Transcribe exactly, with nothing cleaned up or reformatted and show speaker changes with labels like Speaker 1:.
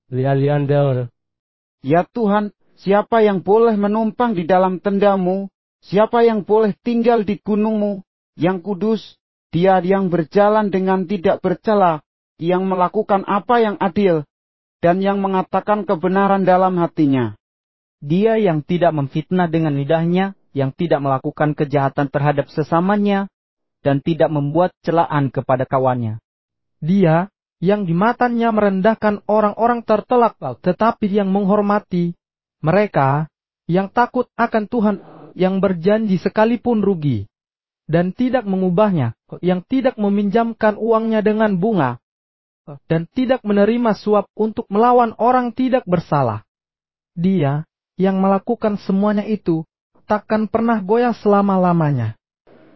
Speaker 1: Lialiandel.
Speaker 2: Ya Tuhan, siapa yang boleh menumpang di dalam tendamu? Siapa yang boleh tinggal di gunungmu yang kudus? Dia yang berjalan dengan tidak bercela, yang melakukan apa yang adil, dan yang mengatakan kebenaran dalam hatinya.
Speaker 3: Dia yang tidak memfitnah dengan lidahnya, yang tidak melakukan kejahatan terhadap sesamanya, dan tidak membuat celaan kepada kawannya.
Speaker 4: Dia yang di matanya merendahkan orang-orang tertelak, tetapi yang menghormati mereka yang takut akan Tuhan, yang berjanji sekalipun rugi, dan tidak mengubahnya, yang tidak meminjamkan uangnya dengan bunga, dan tidak menerima suap untuk melawan orang tidak bersalah. Dia yang melakukan semuanya itu takkan pernah goyah selama-lamanya.